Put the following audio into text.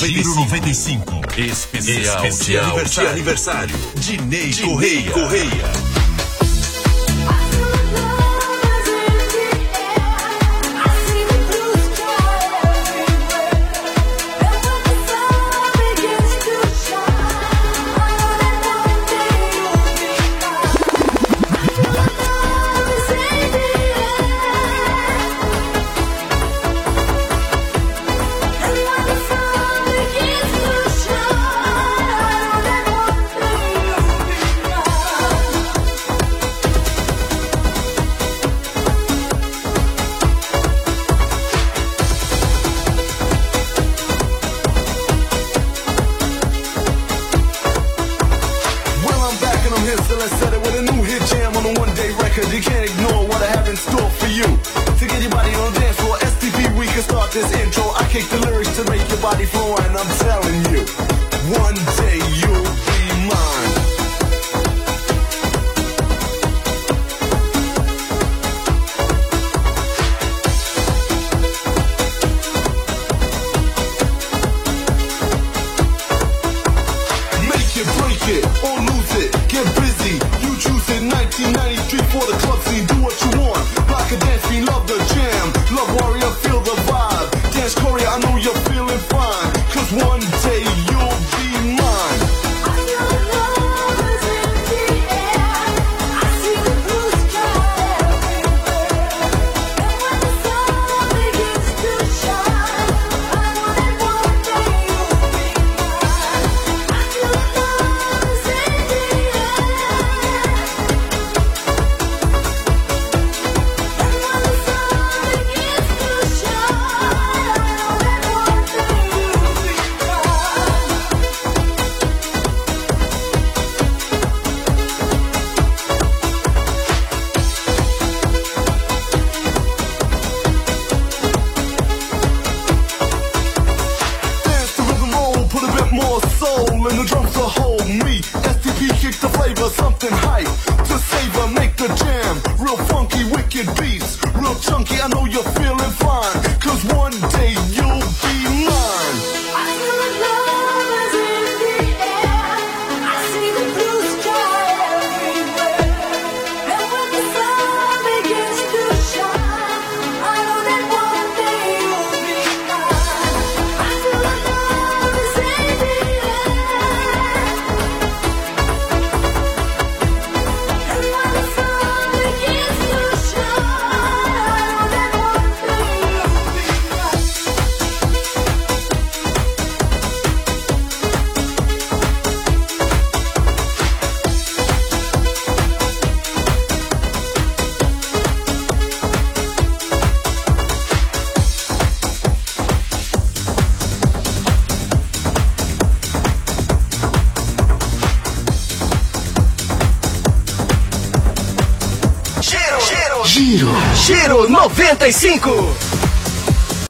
Giro 95. Especial de aniversário de Ney Correia. You can't ignore what I have in store for you. To get your body on the dance floor, STP, we can start this intro. I kick the lyrics to make your body flow, and I'm telling you, one day you'll be mine. Make it, break it, or lose it, get busy. You choose it, 1993 for the club scene. Do what you want, rock a dance scene, love the jam. Love warrior, feel the vibe. Dance Korea, I know you're feeling fine. Cause one day you'll be mine. I feel the love is in the air. I see the blue sky everywhere. And when the sun begins to shine, I know that one day you'll be mine. I feel the love is in the air. And when the sun begins to shine, I know that one day you'll be mine. Dance the rhythm roll, put a bit more soul in the drums to hold me. STP kick the flavor, something hype to savor, make the jam. Real funky, wicked beats, real chunky, I know you're feeling fine. Cause one day you'll be mine. I feel the love is in the air. I see the blue sky everywhere. And when the sun begins to shine, I know that one day you'll be mine. I feel the love is in the air. And when the sun begins to shine, I know that one day you'll be mine. Giro 95.